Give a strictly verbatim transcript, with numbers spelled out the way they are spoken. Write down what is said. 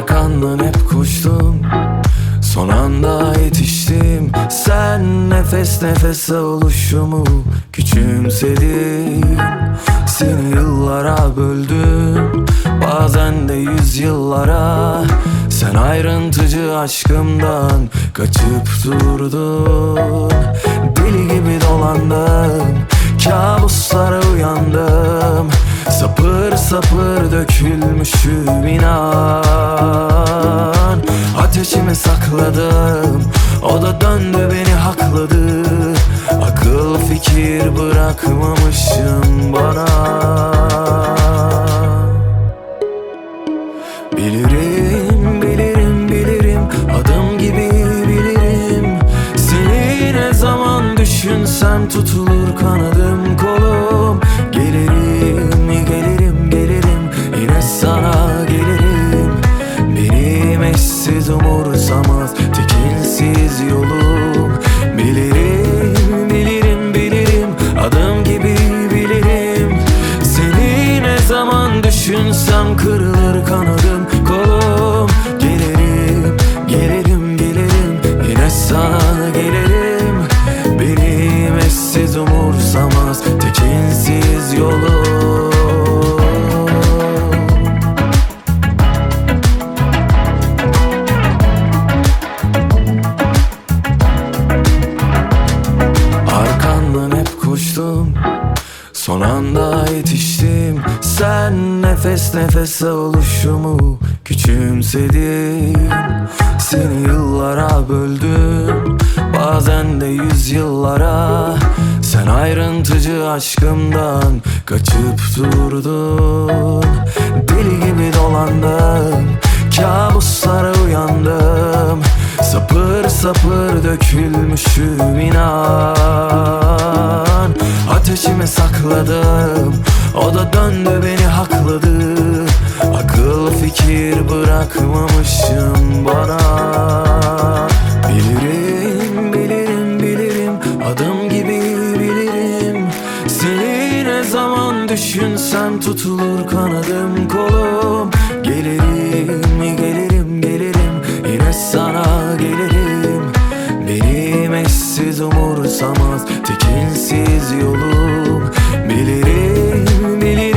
Arkandan hep koştum, son anda yetiştim. Sen nefes nefese oluşumu küçümsedin. Seni yıllara böldüm, bazen de yüzyıllara. Sen ayrıntıcı aşkımdan kaçıp durdun. Deli gibi dolandım, kabuslara uyandım. Sapır sapır dökülmüşüm inan. Ateşimi sakladım, o da döndü beni hakladı. Akıl fikir bırakmamışım bana. Bilirim, bilirim, bilirim, adım gibi bilirim. Seni ne zaman düşünsem tutulur kanadım kolum. Gelirim, gelirim, gelirim, yine sana gelirim. Benim eşsiz umursamaz tekinsiz yolum. Bilirim, bilirim, bilirim, adım gibi bilirim. Seni ne zaman düşünsem kırılır kanadım kolum. Gelirim, gelirim, gelirim, yine sana gelirim. Benim eşsiz umursamaz tekinsiz yolum. Arkandan hep koştum, son anda yetiştim. Sen nefes nefese oluşumu küçümsedin. Seni yıllara böldüm, bazen de yüzyıllara. Sen ayrıntıcı aşkımdan kaçıp durdun. Deli gibi dolandım, kabuslara uyandım. Sapır sapır dökülmüşüm inan. Ateşimi sakladım, o da döndü beni hakladı. Akıl fikir bırakmamışım bana. Bilirim, bilirim, bilirim, adım gibi bilirim. Seni ne zaman düşünsem tutulur kanadım kolum. Gelirim, gelirim, gelirim, yine sana gelirim. Benim eşsiz umursamaz tekinsiz yolum. Bilirim, bilirim,